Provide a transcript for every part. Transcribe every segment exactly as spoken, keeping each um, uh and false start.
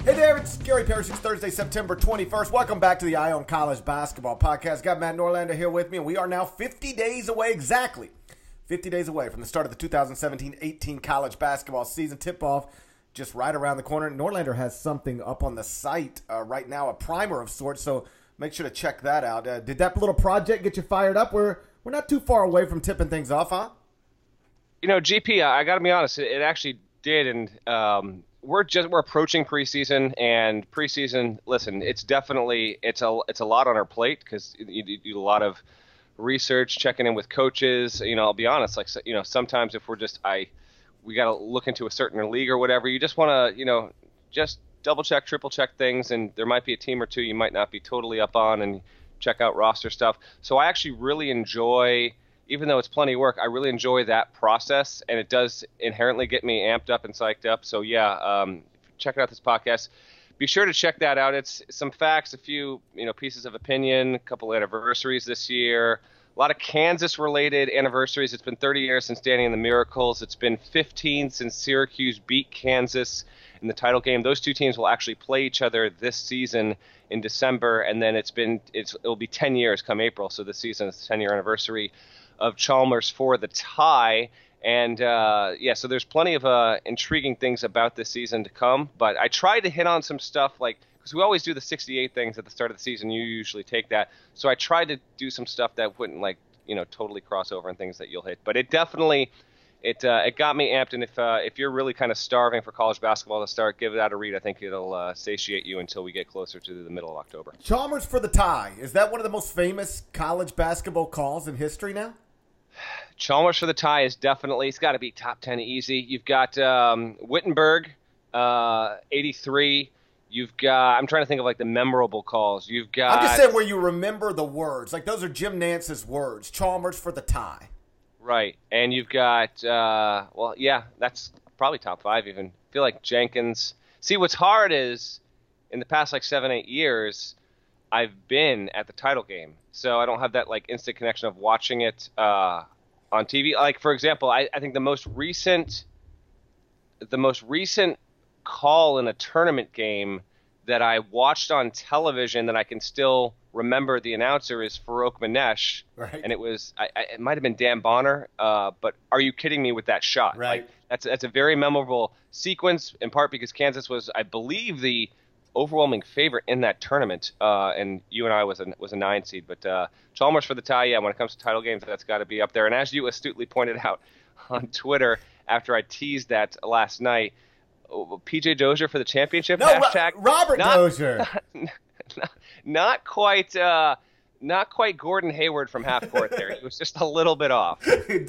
Hey there, it's Gary Parrish. It's Thursday, September twenty-first. Welcome back to the Eye on College Basketball Podcast. Got Matt Norlander here with me, and we are now fifty days away, exactly fifty days away from the start of the two thousand seventeen eighteen college basketball season. Tip-off just right around the corner. Norlander has something up on the site uh, right now, a primer of sorts, so make sure to check that out. Uh, did that little project get you fired up? We're, we're not too far away from tipping things off, huh? You know, G P, I got to be honest, it, it actually did, and um, we're just we're approaching preseason, and preseason. Listen, it's definitely it's a it's a lot on our plate because you, you do a lot of research, checking in with coaches. You know, I'll be honest, like you know, sometimes if we're just I, we got to look into a certain league or whatever. You just want to you know just double check, triple check things, and there might be a team or two you might not be totally up on, and check out roster stuff. So I actually really enjoy. Even though it's plenty of work, I really enjoy that process, and it does inherently get me amped up and psyched up. So, yeah, um, check out this podcast. Be sure to check that out. It's some facts, a few you know pieces of opinion, a couple anniversaries this year, a lot of Kansas-related anniversaries. It's been thirty years since Danny and the Miracles. It's been fifteen since Syracuse beat Kansas in the title game. Those two teams will actually play each other this season in December, and then it's been it's it'll be ten years come April. So this season is the ten-year anniversary of Chalmers for the tie. And, uh, yeah, so there's plenty of uh, intriguing things about this season to come. But I tried to hit on some stuff, like, because we always do the sixty-eight things at the start of the season. You usually take that. So I tried to do some stuff that wouldn't, like, you know, totally cross over and things that you'll hit. But it definitely, it uh, it got me amped. And if uh, if you're really kind of starving for college basketball to start, give that a read. I think it'll uh, satiate you until we get closer to the middle of October. Chalmers for the tie. Is that one of the most famous college basketball calls in history now? Chalmers for the tie is definitely, it's got to be top ten easy. You've got um, Wittenberg, uh, eighty-three. You've got, I'm trying to think of like the memorable calls. You've got. I'm just saying where you remember the words. Like those are Jim Nance's words. Chalmers for the tie. Right. And you've got, uh, well, yeah, that's probably top five even. I feel like Jenkins. See, what's hard is in the past like seven, eight years, I've been at the title game. So I don't have that like instant connection of watching it uh, on T V. Like, for example, I, I think the most recent the most recent call in a tournament game that I watched on television that I can still remember the announcer is Farouk Manesh. Right. And it was I, I, it might have been Dan Bonner, uh, but are you kidding me with that shot? Right. Like, that's that's a very memorable sequence, in part because Kansas was, I believe, the overwhelming favorite in that tournament, uh, and U N I was a was a nine seed. But uh, Chalmers for the tie, yeah. When it comes to title games, that's got to be up there. And as you astutely pointed out on Twitter after I teased that last night, P J Dozier for the championship. No, hashtag, Ro- Robert not, Dozier. Not, not, not quite. Uh, Not quite Gordon Hayward from half court there. He was just a little bit off.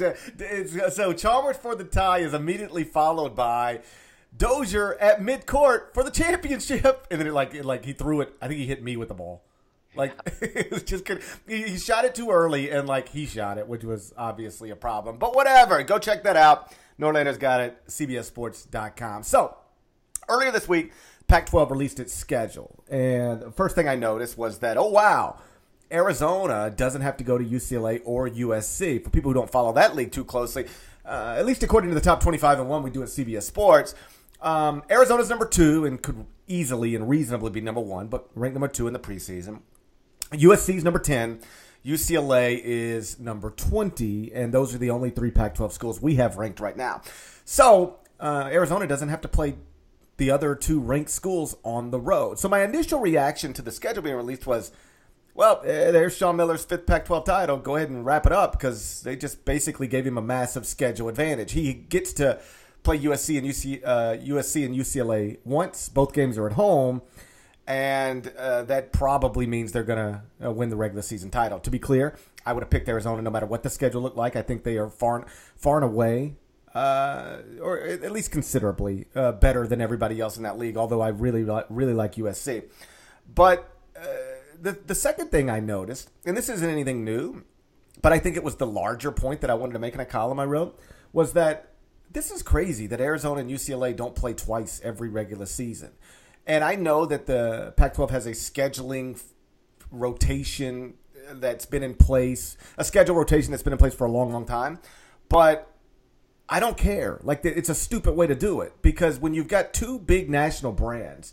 So Chalmers for the tie is immediately followed by Dozier at midcourt for the championship, and then it like it, like he threw it. I think he hit me with the ball. Like it was just good. He, he shot it too early, and like he shot it, which was obviously a problem. But whatever, go check that out. Norlander's got it. C B S Sports dot com. So earlier this week, Pac twelve released its schedule, and the first thing I noticed was that oh wow, Arizona doesn't have to go to U C L A or U S C. For people who don't follow that league too closely, uh, at least according to the top twenty-five and one we do at C B S Sports. Um, Arizona's number two and could easily and reasonably be number one, but ranked number two in the preseason. U S C's number ten. U C L A is number twenty, and those are the only three Pac twelve schools we have ranked right now. So uh, Arizona doesn't have to play the other two ranked schools on the road. So my initial reaction to the schedule being released was, well, there's Sean Miller's fifth Pac twelve title. Go ahead and wrap it up because they just basically gave him a massive schedule advantage. He gets to play U S C and U C, uh, U S C and U C L A once. Both games are at home, and uh, that probably means they're going to uh, win the regular season title. To be clear, I would have picked Arizona no matter what the schedule looked like. I think they are far, far and away, uh, or at least considerably uh, better than everybody else in that league, although I really, really like U S C. But uh, the, the second thing I noticed, and this isn't anything new, but I think it was the larger point that I wanted to make in a column I wrote, was that this is crazy that Arizona and U C L A don't play twice every regular season. And I know that the Pac twelve has a scheduling rotation that's been in place, a schedule rotation that's been in place for a long, long time. But I don't care. Like, it's a stupid way to do it because when you've got two big national brands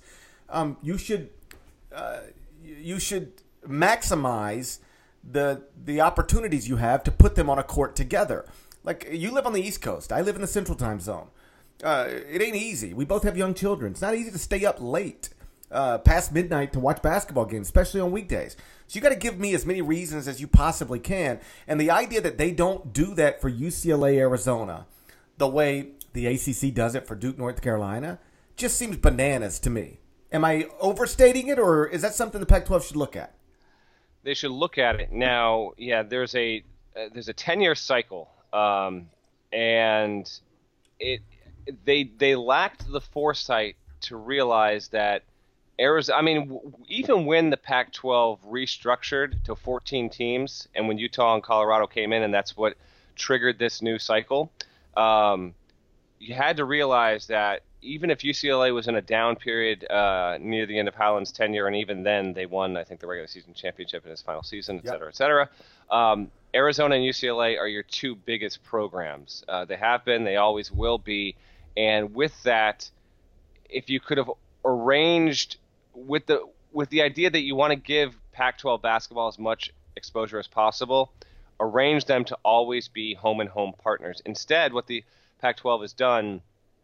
um, you should uh, you should maximize the the opportunities you have to put them on a court together. Like, you live on the East Coast. I live in the Central Time Zone. Uh, it ain't easy. We both have young children. It's not easy to stay up late uh, past midnight to watch basketball games, especially on weekdays. So you got to give me as many reasons as you possibly can. And the idea that they don't do that for U C L A, Arizona, the way the A C C does it for Duke, North Carolina, just seems bananas to me. Am I overstating it, or is that something the Pac twelve should look at? They should look at it now. Yeah, there's a uh, there's a ten-year cycle, um, and it they they lacked the foresight to realize that Arizona. I mean, even when the Pac twelve restructured to fourteen teams, and when Utah and Colorado came in, and that's what triggered this new cycle, um, you had to realize that even if U C L A was in a down period uh, near the end of Howland's tenure, and even then they won, I think, the regular season championship in his final season, et yep. cetera, et cetera. Um, Arizona and U C L A are your two biggest programs. Uh, they have been, they always will be. And with that, if you could have arranged with the with the idea that you want to give Pac twelve basketball as much exposure as possible, arrange them to always be home and home partners. Instead, what the Pac twelve has done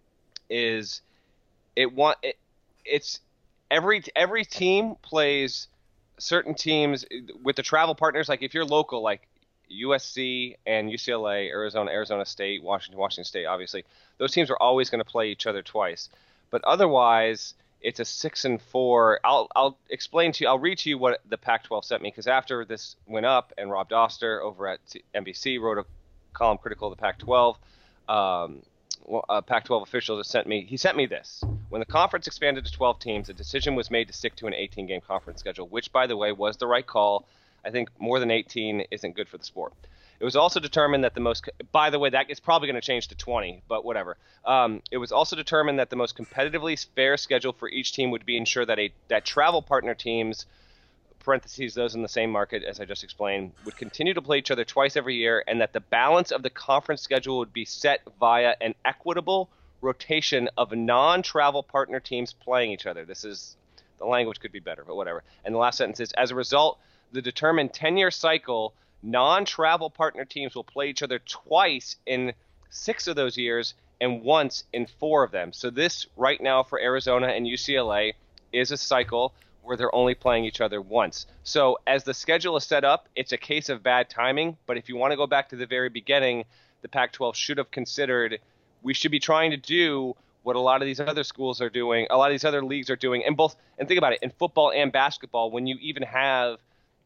is it want it, it's every every team plays certain teams with the travel partners. Like if you're local, like U S C and U C L A, Arizona, Arizona State, Washington, Washington State, obviously, those teams are always going to play each other twice. But otherwise, it's a six and four. I'll I'll explain to you. I'll read to you what the Pac twelve sent me, because after this went up, and Rob Doster over at N B C wrote a column critical of the Pac twelve. Um, a Pac twelve official just sent me. He sent me this. When the conference expanded to twelve teams, a decision was made to stick to an eighteen-game conference schedule, which, by the way, was the right call. I think more than eighteen isn't good for the sport. It was also determined that the most, by the way, that is probably going to change to twenty, but whatever. Um, it was also determined that the most competitively fair schedule for each team would be ensure that a that travel partner teams, parentheses, those in the same market, as I just explained, would continue to play each other twice every year, and that the balance of the conference schedule would be set via an equitable rotation of non-travel partner teams playing each other. This is, the language could be better, but whatever. And the last sentence is, as a result, the determined ten-year cycle, non-travel partner teams will play each other twice in six of those years and once in four of them. So this, right now, for Arizona and U C L A, is a cycle where they're only playing each other once. So as the schedule is set up, it's a case of bad timing. But if you want to go back to the very beginning, the Pac twelve should have considered we should be trying to do what a lot of these other schools are doing, a lot of these other leagues are doing, and both. And think about it, in football and basketball, when you even have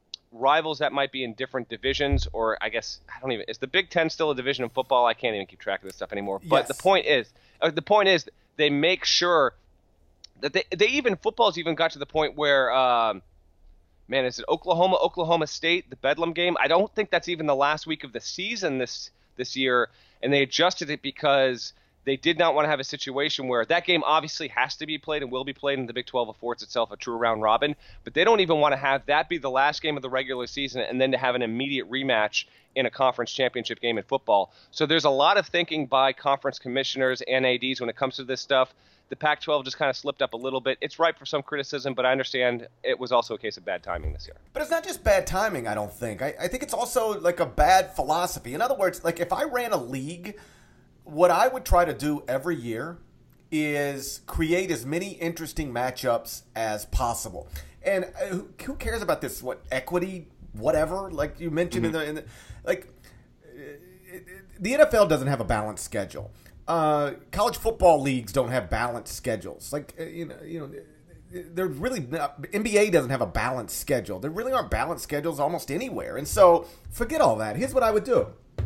rivals that might be in different divisions, or I guess I don't even. Is the Big Ten still a division of football? I can't even keep track of this stuff anymore. But Yes. the point is, uh, the point is, they make sure that they they even football's even got to the point where, um, man, is it Oklahoma, Oklahoma State, the Bedlam game? I don't think that's even the last week of the season this this year, and they adjusted it because they did not want to have a situation where that game obviously has to be played and will be played, and the Big twelve affords itself a true round robin. But they don't even want to have that be the last game of the regular season and then to have an immediate rematch in a conference championship game in football. So there's a lot of thinking by conference commissioners and A Ds when it comes to this stuff. The Pac twelve just kind of slipped up a little bit. It's ripe for some criticism, but I understand it was also a case of bad timing this year. But it's not just bad timing, I don't think. I, I think it's also like a bad philosophy. In other words, like if I ran a league, what I would try to do every year is create as many interesting matchups as possible. And uh, who, who cares about this? What equity, whatever? Like you mentioned mm-hmm. in, the, in the like, uh, the N F L doesn't have a balanced schedule. Uh, college football leagues don't have balanced schedules. Like uh, you know, you know, they're really not, N B A doesn't have a balanced schedule. There really aren't balanced schedules almost anywhere. And so forget all that. Here's what I would do.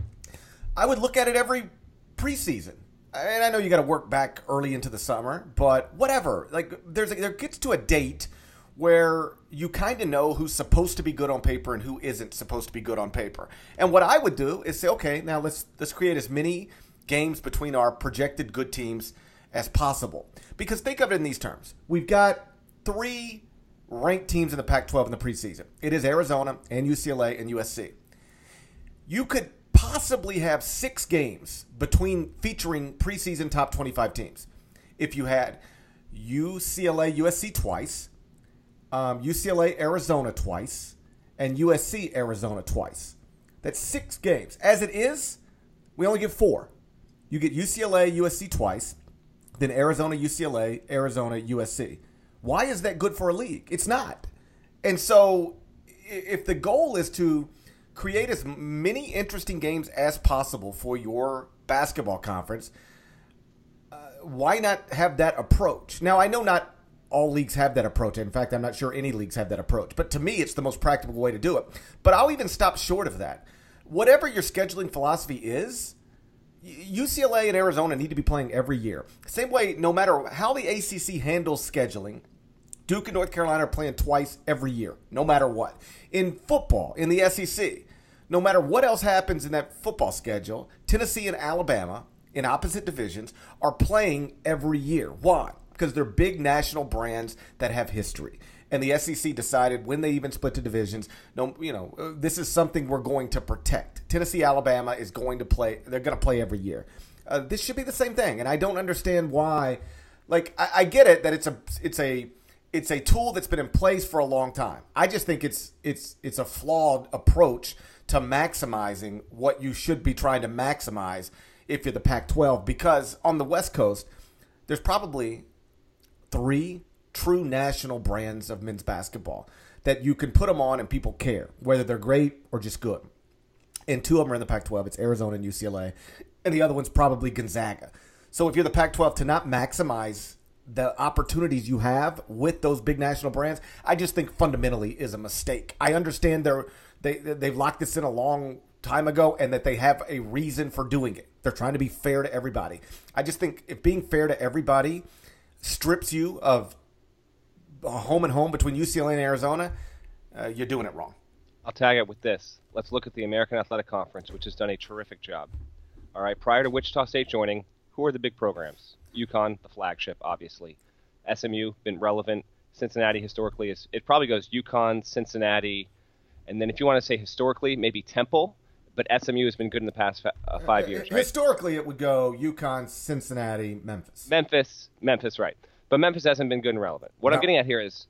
I would look at it every preseason. And I know you got to work back early into the summer, but whatever. Like there's a, there gets to a date where you kind of know who's supposed to be good on paper and who isn't supposed to be good on paper. And what I would do is say, okay, now let's let's create as many games between our projected good teams as possible. Because think of it in these terms. We've got three ranked teams in the Pac twelve in the preseason. It is Arizona and U C L A and U S C. You could possibly have six games between featuring preseason top twenty-five teams. If you had U C L A, U S C twice, um, U C L A, Arizona twice, and U S C, Arizona twice. That's six games. As it is, we only get four. You get U C L A, U S C twice, then Arizona, U C L A, Arizona, U S C. Why is that good for a league? It's not. And so if the goal is to create as many interesting games as possible for your basketball conference, uh, why not have that approach? Now, I know not all leagues have that approach. In fact, I'm not sure any leagues have that approach. But to me, it's the most practical way to do it. But I'll even stop short of that. Whatever your scheduling philosophy is, U C L A and Arizona need to be playing every year. Same way, no matter how the A C C handles scheduling, Duke and North Carolina are playing twice every year, no matter what. In football, in the S E C, no matter what else happens in that football schedule, Tennessee and Alabama, in opposite divisions, are playing every year. Why? Because they're big national brands that have history. And the S E C decided when they even split to divisions, no, you know, this is something we're going to protect. Tennessee, Alabama is going to play. They're going to play every year. Uh, this should be the same thing, and I don't understand why. Like, I, I get it that it's a, it's a, it's a tool that's been in place for a long time. I just think it's, it's, it's a flawed approach to maximizing what you should be trying to maximize if you're the Pac twelve. Because on the West Coast, there's probably three true national brands of men's basketball that you can put them on and people care, whether they're great or just good. And two of them are in the Pac twelve. It's Arizona and U C L A. And the other one's probably Gonzaga. So if you're the Pac twelve, to not maximize the opportunities you have with those big national brands, I just think fundamentally is a mistake. I understand they're, they, they've locked this in a long time ago and that they have a reason for doing it. They're trying to be fair to everybody. I just think if being fair to everybody strips you of home and home between U C L A and Arizona, uh, you're doing it wrong. I'll tag it with this. Let's look at the American Athletic Conference, which has done a terrific job. All right, prior to Wichita State joining, who are the big programs? UConn, the flagship, obviously. S M U, been relevant. Cincinnati, historically, is it probably goes UConn, Cincinnati, and then if you want to say historically, maybe Temple, but S M U has been good in the past uh, five years, right? Historically, it would go UConn, Cincinnati, Memphis. Memphis, Memphis, right. But Memphis hasn't been good and relevant. What no. I'm getting at here is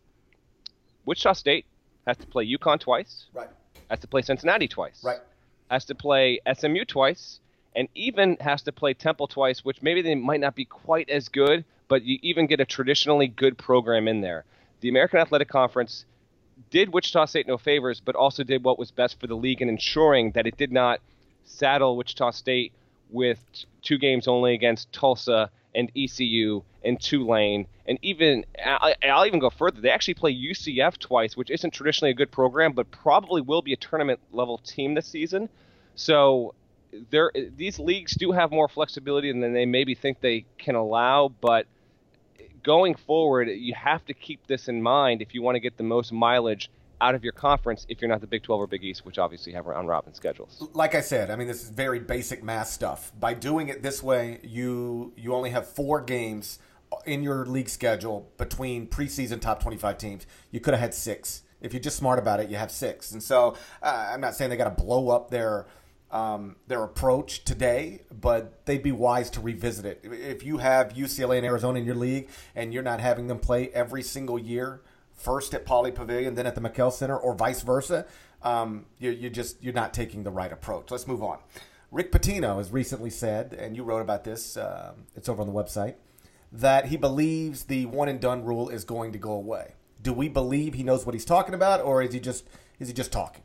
Wichita State has to play UConn twice. Right. Has to play Cincinnati twice. Right. Has to play S M U twice. And even has to play Temple twice, which maybe they might not be quite as good, but you even get a traditionally good program in there. The American Athletic Conference did Wichita State no favors, but also did what was best for the league in ensuring that it did not saddle Wichita State with two games only against Tulsa and E C U and Tulane. And even I'll even go further. They actually play U C F twice, which isn't traditionally a good program, but probably will be a tournament-level team this season. So there, these leagues do have more flexibility than they maybe think they can allow, but going forward, you have to keep this in mind if you want to get the most mileage out of your conference if you're not the Big twelve or Big East, which obviously have round-robin schedules. Like I said, I mean, this is very basic math stuff. By doing it this way, you you only have four games in your league schedule between preseason top twenty-five teams. You could have had six. If you're just smart about it, you have six. And so uh, I'm not saying they got to blow up their um, their approach today, but they'd be wise to revisit it. If you have U C L A and Arizona in your league and you're not having them play every single year, first at Pauley Pavilion, then at the McKell Center, or vice versa, um, you, you just you're not taking the right approach. Let's move on. Rick Pitino has recently said, and you wrote about this, uh, it's over on the website, that he believes the one and done rule is going to go away. Do we believe he knows what he's talking about, or is he just is he just talking?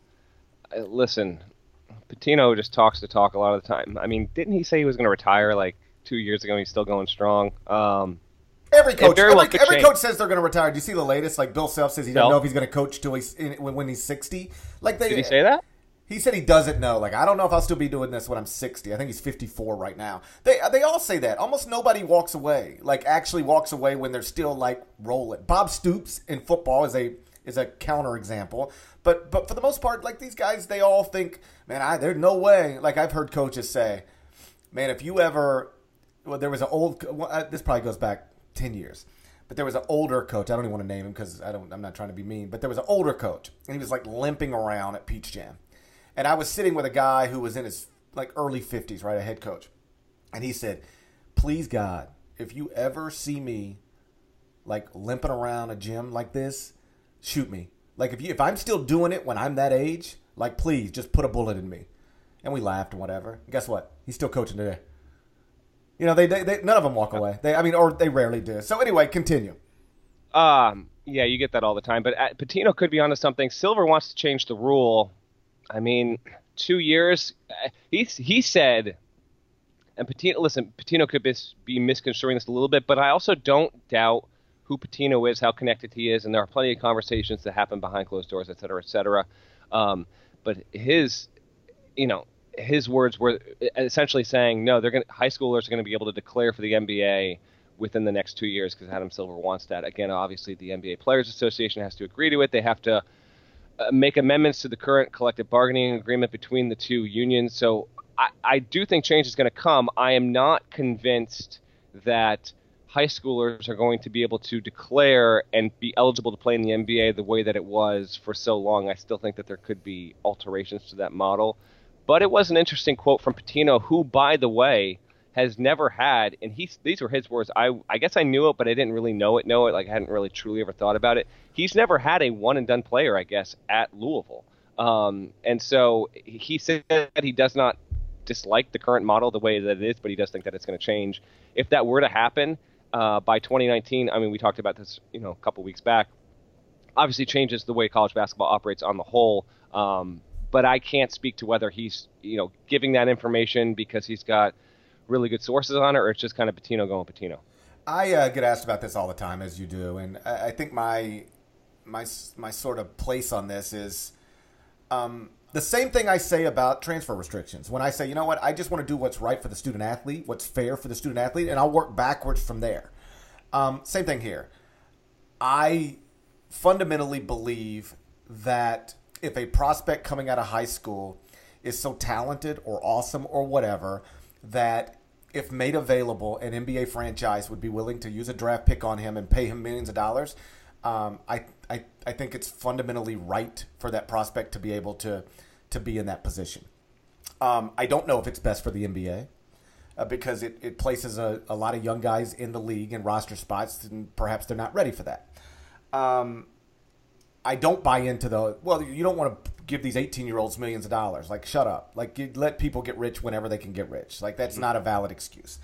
Uh, listen, Pitino just talks to talk a lot of the time. I mean, didn't he say he was going to retire like two years ago and he's still going strong? Um, every coach every, well every coach says they're going to retire. Do you see the latest? Like Bill Self says he doesn't no. know if he's going to coach till he's in, when, when he's sixty. Like they, Did he say that? He said he doesn't know. Like, I don't know if I'll still be doing this when I'm sixty. I think he's fifty-four right now. They they all say that. Almost nobody walks away. Like, actually walks away when they're still, like, rolling. Bob Stoops in football is a is a counterexample. But but for the most part, like, these guys, they all think, man, I, there's no way. Like, I've heard coaches say, man, if you ever, well, there was an old, well, this probably goes back ten years. But there was an older coach. I don't even want to name him because I don't. I'm not trying to be mean. But there was an older coach, and he was, like, limping around at Peach Jam. And I was sitting with a guy who was in his like early fifties, right, a head coach. And he said, please, God, if you ever see me like limping around a gym like this, shoot me. Like if you if I'm still doing it when I'm that age, like please just put a bullet in me. And we laughed and whatever. And guess what? He's still coaching today. You know, they, they, they none of them walk away. They I mean, or they rarely do. So anyway, continue. Um, yeah, you get that all the time. But uh, Pitino could be onto something. Silver wants to change the rule. I mean, two years. Uh, he he said. And Pitino, listen, Pitino could be misconstruing this a little bit, but I also don't doubt who Pitino is, how connected he is, and there are plenty of conversations that happen behind closed doors, et cetera, et cetera. Um, but his, you know, his words were essentially saying, no, they're going high schoolers are going to be able to declare for the N B A within the next two years because Adam Silver wants that. Again, obviously, the N B A Players Association has to agree to it. They have to uh, make amendments to the current collective bargaining agreement between the two unions. So I, I do think change is going to come. I am not convinced that high schoolers are going to be able to declare and be eligible to play in the N B A the way that it was for so long. I still think that there could be alterations to that model. But it was an interesting quote from Pitino, who, by the way, has never had, and he, these were his words, I, I guess I knew it, but I didn't really know it, know it, like I hadn't really truly ever thought about it. He's never had a one-and-done player, I guess, at Louisville. Um, and so he said he does not dislike the current model the way that it is, but he does think that it's going to change. If that were to happen uh, by twenty nineteen, I mean, we talked about this, you know, a couple weeks back. Obviously, changes the way college basketball operates on the whole. Um, but I can't speak to whether he's, you know, giving that information because he's got really good sources on it, or it's just kind of Pitino going Pitino. I uh, get asked about this all the time, as you do, and I, I think my my my sort of place on this is. Um, The same thing I say about transfer restrictions. When I say, you know what, I just want to do what's right for the student athlete, what's fair for the student athlete, and I'll work backwards from there. Um, same thing here. I fundamentally believe that if a prospect coming out of high school is so talented or awesome or whatever, that if made available, an N B A franchise would be willing to use a draft pick on him and pay him millions of dollars. Um, I, I I think it's fundamentally right for that prospect to be able to to be in that position. Um, I don't know if it's best for the N B A uh, because it, it places a, a lot of young guys in the league in roster spots, and perhaps they're not ready for that. Um, I don't buy into the, well, you don't want to give these eighteen-year-olds millions of dollars. Like, shut up. Like, you let people get rich whenever they can get rich. Like, that's not a valid excuse.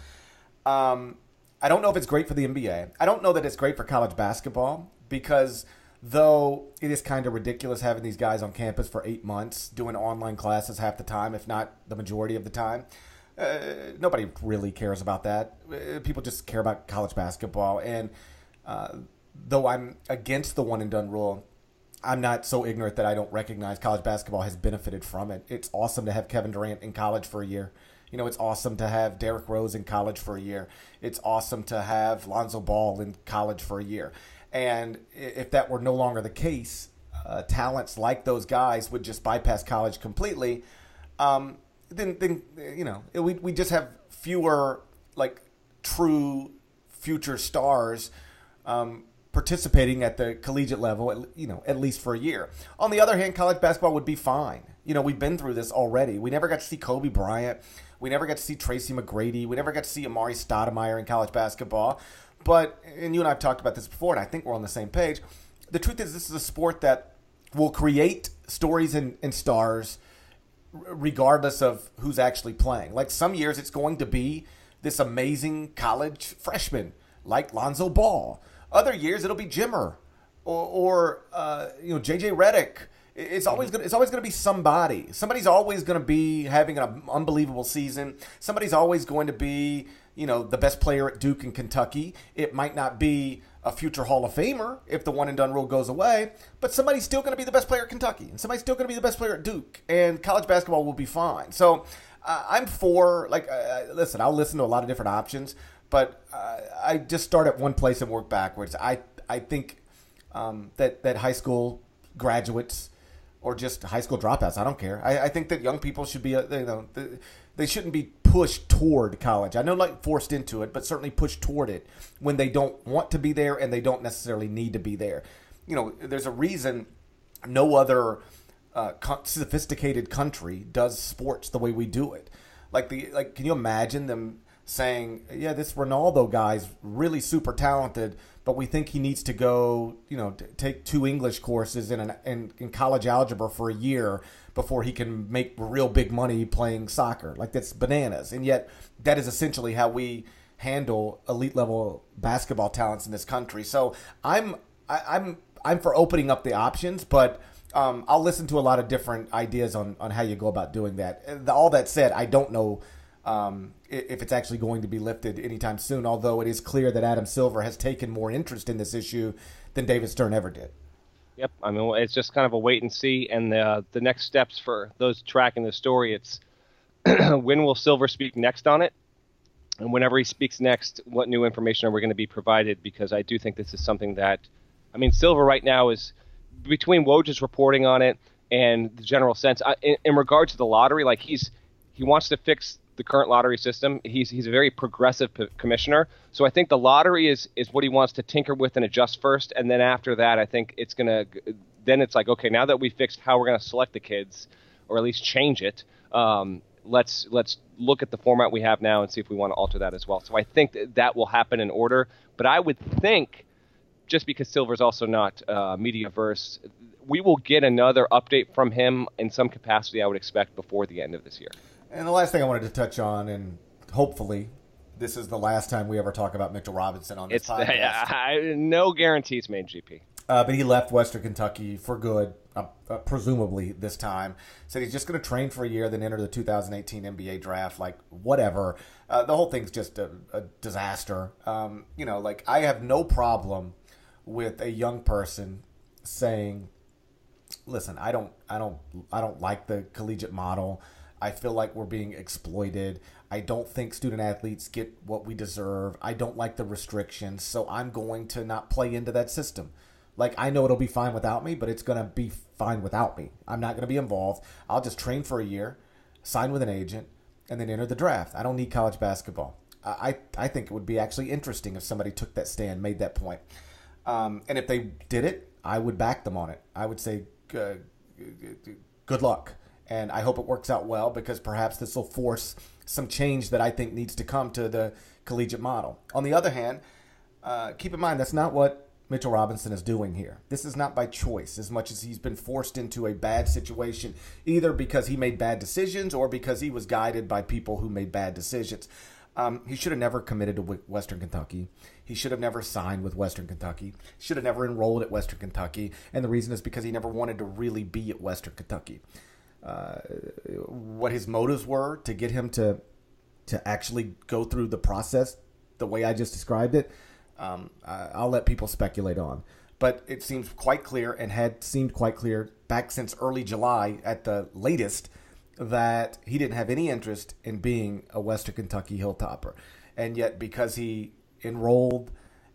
Um, I don't know if it's great for the N B A. I don't know that it's great for college basketball because though it is kind of ridiculous having these guys on campus for eight months doing online classes half the time, if not the majority of the time, uh, nobody really cares about that. Uh, people just care about college basketball. And uh, though I'm against the one-and-done rule, I'm not so ignorant that I don't recognize college basketball has benefited from it. It's awesome to have Kevin Durant in college for a year. You know, it's awesome to have Derrick Rose in college for a year. It's awesome to have Lonzo Ball in college for a year. And if that were no longer the case, uh, talents like those guys would just bypass college completely. Um, then, then you know, we we just have fewer like true future stars um, participating at the collegiate level, at, you know, at least for a year. On the other hand, college basketball would be fine. You know, we've been through this already. We never got to see Kobe Bryant. We never got to see Tracy McGrady. We never got to see Amari Stoudemire in college basketball. But, and you and I have talked about this before, and I think we're on the same page. The truth is, this is a sport that will create stories and, and stars regardless of who's actually playing. Like some years, it's going to be this amazing college freshman like Lonzo Ball. Other years, it'll be Jimmer or, or uh, you know, J J Redick. It's always gonna. It's always gonna be somebody. Somebody's always gonna be having an unbelievable season. Somebody's always going to be, you know, the best player at Duke and Kentucky. It might not be a future Hall of Famer if the one and done rule goes away, but somebody's still gonna be the best player at Kentucky, and somebody's still gonna be the best player at Duke, and college basketball will be fine. So uh, I'm for like. Uh, listen, I'll listen to a lot of different options, but uh, I just start at one place and work backwards. I I think um, that that high school graduates. Or just high school dropouts. I don't care. I, I think that young people should be, you know, they shouldn't be pushed toward college. I know, like forced into it, but certainly pushed toward it when they don't want to be there and they don't necessarily need to be there. You know, there's a reason no other uh, sophisticated country does sports the way we do it. Like the, like, can you imagine them saying, yeah, this Ronaldo guy's really super talented, but we think he needs to go, you know, t- take two English courses in, an, in in college algebra for a year before he can make real big money playing soccer. Like, that's bananas. And yet that is essentially how we handle elite level basketball talents in this country. So I'm I, I'm I'm for opening up the options, but um, I'll listen to a lot of different ideas on, on how you go about doing that. All that said, I don't know um, if it's actually going to be lifted anytime soon, although it is clear that Adam Silver has taken more interest in this issue than David Stern ever did. Yep, I mean, it's just kind of a wait and see, and the the next steps for those tracking the story, it's when will Silver speak next on it, and whenever he speaks next, what new information are we going to be provided? Because I do think this is something that, I mean, Silver right now is between Woj's reporting on it and the general sense I, in, in regard to the lottery. Like he's he wants to fix the current lottery system. He's he's a very progressive p- commissioner. So I think the lottery is is what he wants to tinker with and adjust first. And then after that, I think it's going to then it's like, OK, now that we fixed how we're going to select the kids, or at least change it, um, let's let's look at the format we have now and see if we want to alter that as well. So I think that, that will happen in order. But I would think, just because Silver's also not uh, media-verse, we will get another update from him in some capacity, I would expect, before the end of this year. And the last thing I wanted to touch on, and hopefully this is the last time we ever talk about Mitchell Robinson on this it's, podcast. I, no guarantees made, G P. Uh, but he left Western Kentucky for good, uh, uh, presumably this time. Said he's just going to train for a year, then enter the two thousand eighteen N B A draft. Like, whatever. Uh, the whole thing's just a, a disaster. Um, you know, like, I have no problem with a young person saying, listen, I don't, I don't, I don't like the collegiate model. I feel like we're being exploited. I don't think student athletes get what we deserve. I don't like the restrictions, so I'm going to not play into that system. Like, I know it'll be fine without me, but it's going to be fine without me. I'm not going to be involved. I'll just train for a year, sign with an agent, and then enter the draft. I don't need college basketball. I, I think it would be actually interesting if somebody took that stand, made that point. Um, and if they did it, I would back them on it. I would say, uh, good luck. And I hope it works out well, because perhaps this will force some change that I think needs to come to the collegiate model. On the other hand, uh, keep in mind, that's not what Mitchell Robinson is doing here. This is not by choice, as much as he's been forced into a bad situation, either because he made bad decisions or because he was guided by people who made bad decisions. Um, he should have never committed to Western Kentucky. He should have never signed with Western Kentucky. Should have never enrolled at Western Kentucky. And the reason is because he never wanted to really be at Western Kentucky. Uh, what his motives were to get him to to actually go through the process the way I just described it, um, I'll let people speculate on. But it seems quite clear, and had seemed quite clear back since early July at the latest, that he didn't have any interest in being a Western Kentucky Hilltopper. And yet, because he enrolled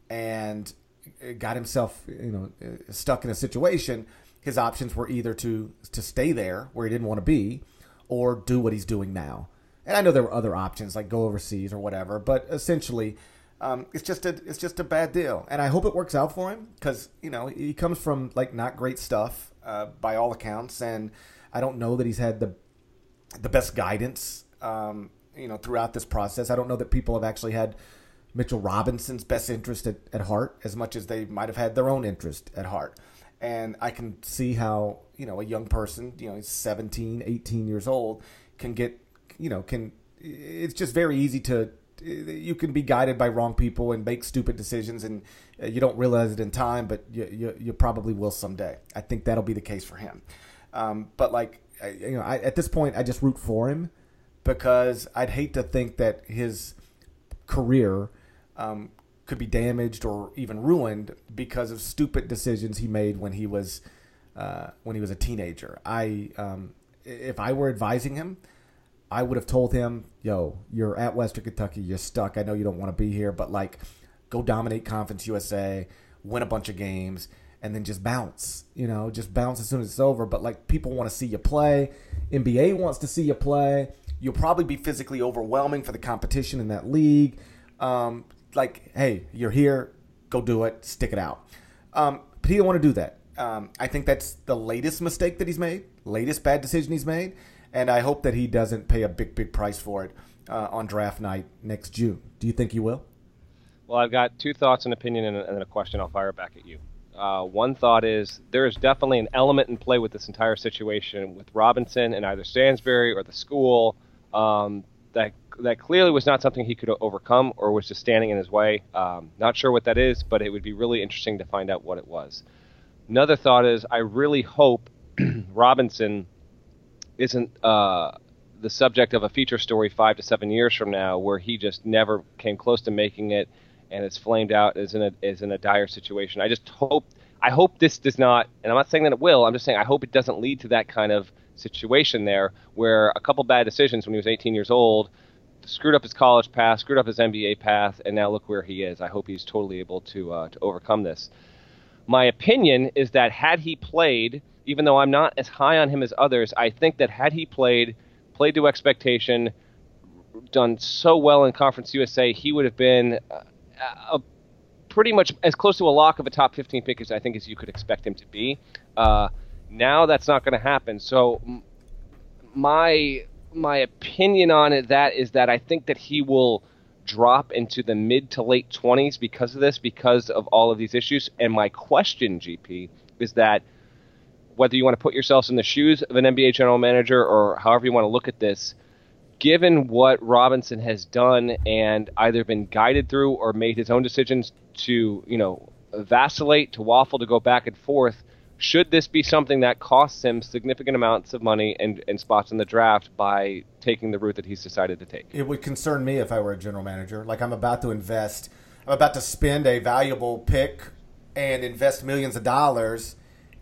and got himself, you know, stuck in a situation, his options were either to to stay there where he didn't want to be, or do what he's doing now. And I know there were other options like go overseas or whatever, but essentially, um, it's just a it's just a bad deal. And I hope it works out for him, because you know he comes from like not great stuff uh, by all accounts, and I don't know that he's had the the best guidance, um, you know, throughout this process. I don't know that people have actually had Mitchell Robinson's best interest at, at heart as much as they might have had their own interest at heart. And I can see how, you know, a young person, you know, he's seventeen, eighteen years old, can get, you know, can, it's just very easy to, you can be guided by wrong people and make stupid decisions, and you don't realize it in time, but you, you, you probably will someday. I think that'll be the case for him. Um, but like, you know, I, at this point, I just root for him, because I'd hate to think that his career um, could be damaged or even ruined because of stupid decisions he made when he was uh, when he was a teenager. I um, if I were advising him, I would have told him, "Yo, you're at Western Kentucky. You're stuck. I know you don't want to be here, but like, go dominate Conference U S A, win a bunch of games, and then just bounce. You know, just bounce as soon as it's over. But like, people want to see you play. N B A wants to see you play. You'll probably be physically overwhelming for the competition in that league. Um, like, hey, you're here. Go do it. Stick it out." Um, but he didn't want to do that. Um, I think that's the latest mistake that he's made, latest bad decision he's made, and I hope that he doesn't pay a big, big price for it uh, on draft night next June. Do you think he will? Well, I've got two thoughts, an opinion, and then a question. I'll fire back at you. Uh, one thought is there is definitely an element in play with this entire situation with Robinson and either Stansbury or the school um, that that clearly was not something he could overcome or was just standing in his way. Um, not sure what that is, but it would be really interesting to find out what it was. Another thought is I really hope Robinson isn't uh, the subject of a feature story five to seven years from now where he just never came close to making it and is flamed out is in a is in a dire situation. I just hope I hope this does not, and I'm not saying that it will, I'm just saying I hope it doesn't lead to that kind of situation there where a couple bad decisions when he was eighteen years old screwed up his college path, screwed up his N B A path, and now look where he is. I hope he's totally able to uh, to overcome this. My opinion is that had he played, even though I'm not as high on him as others, I think that had he played, played to expectation, done so well in Conference U S A, he would have been a, a pretty much as close to a lock of a top fifteen pick as I think as you could expect him to be. Uh, now that's not going to happen. So my my opinion on it that is that I think that he will drop into the mid to late twenties because of this, because of all of these issues. And my question, G P, is that whether you want to put yourselves in the shoes of an N B A general manager or however you want to look at this, given what Robinson has done and either been guided through or made his own decisions to, you know, vacillate, to waffle, to go back and forth, should this be something that costs him significant amounts of money and, and spots in the draft by taking the route that he's decided to take? It would concern me if I were a general manager. Like, I'm about to invest, I'm about to spend a valuable pick and invest millions of dollars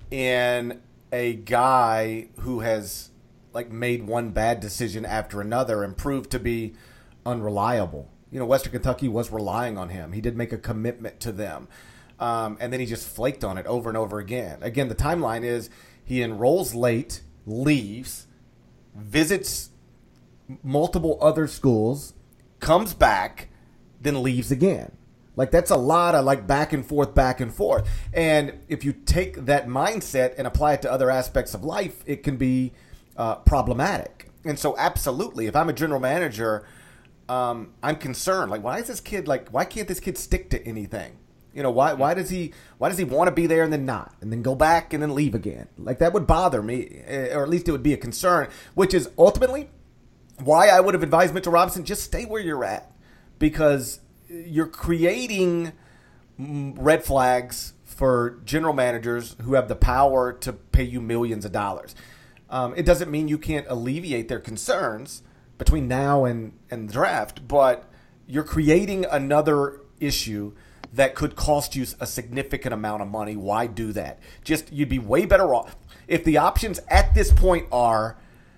in a guy who has, like, made one bad decision after another and proved to be unreliable. You know, Western Kentucky was relying on him. He did make a commitment to them. Um, and then he just flaked on it over and over again. Again, the timeline is he enrolls late, leaves, visits multiple other schools, comes back, then leaves again. Like, that's a lot of, like, back and forth, back and forth. And if you take that mindset and apply it to other aspects of life, it can be uh, problematic. And so, absolutely, if I'm a general manager, um, I'm concerned. Like, why is this kid, like, why can't this kid stick to anything? You know, why why does he why does he want to be there and then not, and then go back and then leave again? Like, that would bother me, or at least it would be a concern, which is ultimately why I would have advised Mitchell Robinson, just stay where you're at, because you're creating red flags for general managers who have the power to pay you millions of dollars. Um, it doesn't mean you can't alleviate their concerns between now and, and the draft, but you're creating another issue that could cost you a significant amount of money. Why do that? Just, you'd be way better off if the options at this point are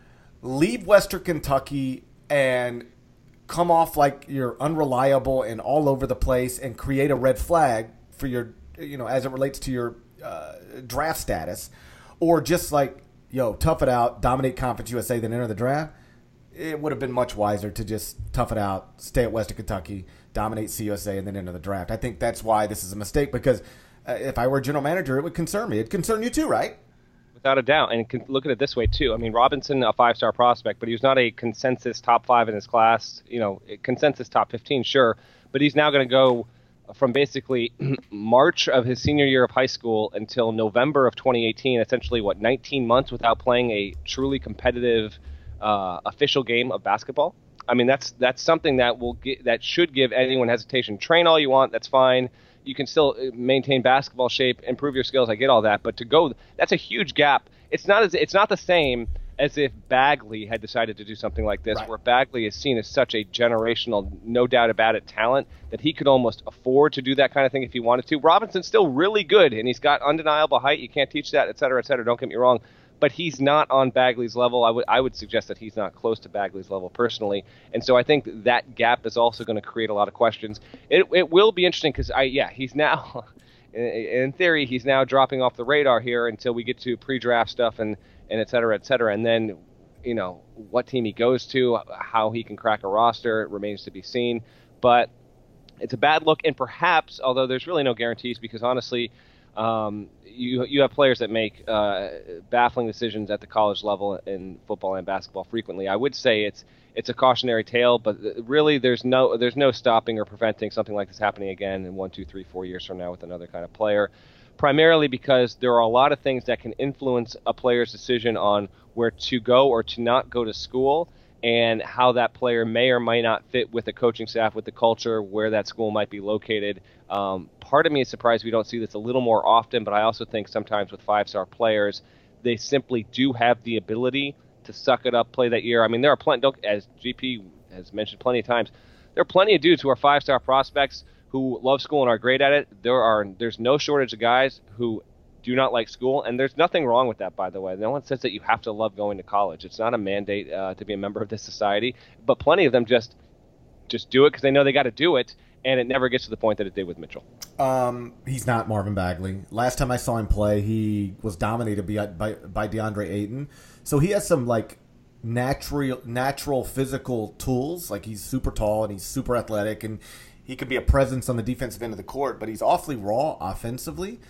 leave Western Kentucky and come off like you're unreliable and all over the place and create a red flag for your, you know, as it relates to your uh, draft status, or just like, yo, tough it out, dominate Conference U S A, then enter the draft. It would have been much wiser to just tough it out, stay at Western Kentucky, dominate C U S A, and then enter the draft. I think that's why this is a mistake, because uh, if I were a general manager, it would concern me. It'd concern you too, right? Without a doubt. And can look at it this way, too. I mean, Robinson, a five-star prospect, but he was not a consensus top five in his class. You know, consensus top fifteen, sure. But he's now going to go from basically March of his senior year of high school until November of twenty eighteen, essentially, what, nineteen months without playing a truly competitive uh, official game of basketball. I mean, that's that's something that will get, that should give anyone hesitation. Train all you want, that's fine. You can still maintain basketball shape, improve your skills. I get all that, but to go, that's a huge gap. It's not as it's not the same as if Bagley had decided to do something like this, right, where Bagley is seen as such a generational, no doubt about it, talent that he could almost afford to do that kind of thing if he wanted to. Robinson's still really good, and he's got undeniable height. You can't teach that, et cetera, et cetera. Don't get me wrong. But he's not on Bagley's level. I would I would suggest that he's not close to Bagley's level personally. And so I think that gap is also going to create a lot of questions. It it will be interesting because, I yeah, he's now, in theory, he's now dropping off the radar here until we get to pre-draft stuff and, and et cetera, et cetera. And then, you know, what team he goes to, how he can crack a roster, remains to be seen. But it's a bad look. And perhaps, although there's really no guarantees, because honestly, Um, you you have players that make uh, baffling decisions at the college level in football and basketball frequently. I would say it's it's a cautionary tale, but really there's no there's no stopping or preventing something like this happening again in one, two, three, four years from now with another kind of player. Primarily because there are a lot of things that can influence a player's decision on where to go or to not go to school, and how that player may or may not fit with the coaching staff, with the culture, where that school might be located. Um, part of me is surprised we don't see this a little more often, but I also think sometimes with five-star players, they simply do have the ability to suck it up, play that year. I mean, there are plenty, as G P has mentioned plenty of times, there are plenty of dudes who are five-star prospects who love school and are great at it. There are There's no shortage of guys who do not like school, and there's nothing wrong with that, by the way. No one says that you have to love going to college. It's not a mandate uh, to be a member of this society, but plenty of them just just do it because they know they got to do it, and it never gets to the point that it did with Mitchell. Um, he's not Marvin Bagley. Last time I saw him play, he was dominated by by, by DeAndre Ayton, so he has some like natural natural physical tools. Like he's super tall and he's super athletic, and he could be a presence on the defensive end of the court, but he's awfully raw offensively.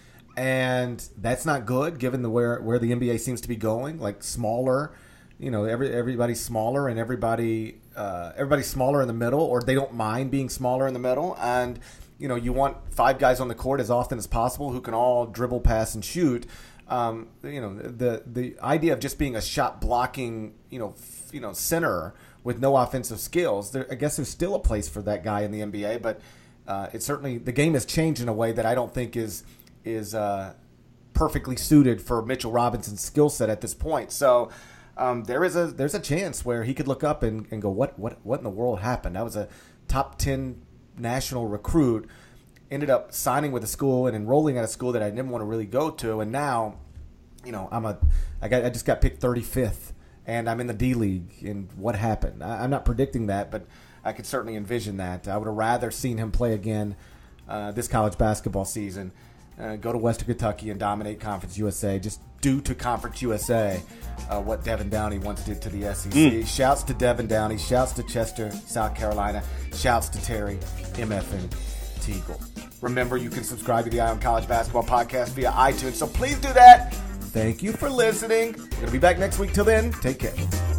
And that's not good, given the where where the N B A seems to be going. Like smaller, you know, every everybody's smaller, and everybody uh, everybody's smaller in the middle, or they don't mind being smaller in the middle. And you know, you want five guys on the court as often as possible who can all dribble, pass, and shoot. Um, you know, the the idea of just being a shot blocking, you know, f- you know, center with no offensive skills. There, I guess there's still a place for that guy in the N B A, but uh, it's certainly the game has changed in a way that I don't think is. is uh, perfectly suited for Mitchell Robinson's skill set at this point. So um, there is a there's a chance where he could look up and, and go, what what what in the world happened? That was a top ten national recruit, ended up signing with a school and enrolling at a school that I didn't want to really go to, and now, you know, I'm a I got I just got picked thirty-fifth, and I'm in the D League. And what happened? I, I'm not predicting that, but I could certainly envision that. I would have rather seen him play again uh, this college basketball season. Uh, go to Western Kentucky and dominate Conference U S A, just due to Conference U S A, uh, what Devin Downey once did to the S E C. Mm. Shouts to Devin Downey. Shouts to Chester, South Carolina. Shouts to Terry M F N Teagle. Remember, you can subscribe to the Eye on College Basketball podcast via iTunes, so please do that. Thank you for listening. We're going to be back next week. Till then, take care.